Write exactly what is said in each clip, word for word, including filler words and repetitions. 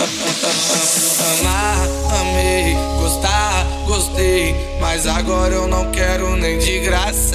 Amar, amei, gostar, gostei, mas agora eu não quero nem de graça.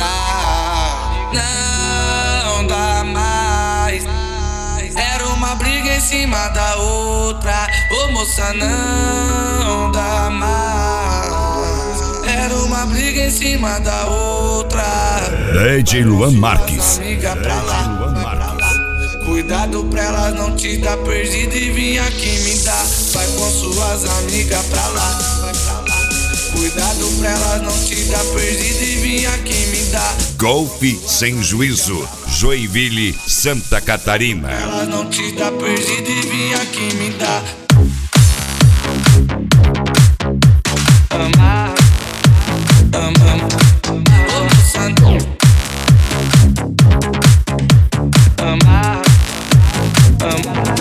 Não dá mais. Era uma briga em cima da outra. Ô moça, não dá mais. Era uma briga em cima da outra. D J Luan Marques. Amiga pra lá. Cuidado pra elas não te dar perdido e vir aqui me dar. Vai com suas amigas pra lá. Cuidado pra elas não te dar perdido e vir aqui me dar. Golfe Sem Juízo, Joinville, Santa Catarina. Elas não te dar perdido e vir aqui me dar. Amar, amar, ô santo. Amar, amar.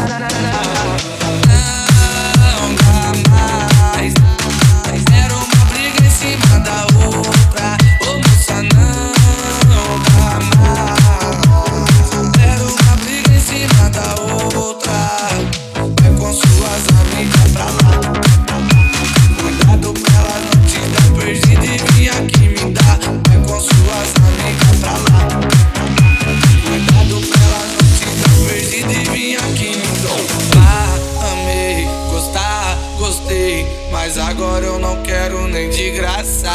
Não dá mais. Era uma briga em cima da outra. Ô moça, não dá mais. Era uma briga em cima da outra. Vai com suas amigas pra lá. Cuidado pra ela não te dar perdido e vir aqui me dar. Vai com suas amigas pra lá. Cuidado pra ela não te dar perdido e vir aqui me dar. Ah, amei, gostar, gostei, mas agora eu não quero nem de graça.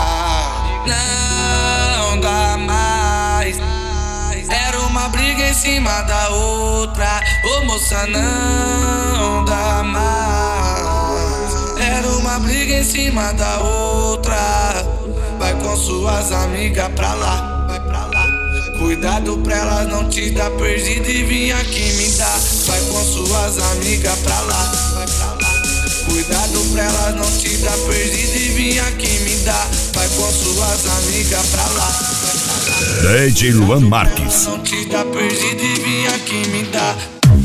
Não dá mais. Era uma briga em cima da outra. Ô moça, não dá mais. Era uma briga em cima da outra. Vai com suas amigas pra lá. Vai pra lá. Cuidado pra elas não te dar perdido e vir aqui me dar. Vai com suas amigas pra lá. Vai pra lá. Cuidado pra elas não te dar perdido e vir aqui me dar. Vai com suas amigas pra lá. D J Luan Marques. Não te dar perdido e vir aqui me dar.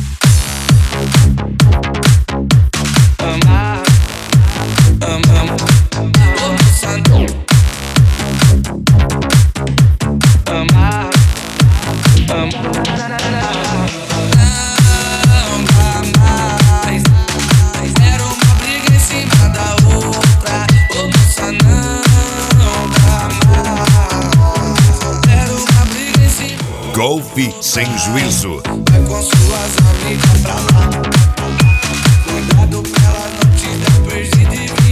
Amar, amar, ô santo. Amar, amar. Não dá mais. Era uma briga em cima da outra. Ô moça, não dá mais. Era uma briga em cima. Golfe Sem Juízo. Vai com suas amigas pra lá. Cuidado pra ela não te dar perdido e vir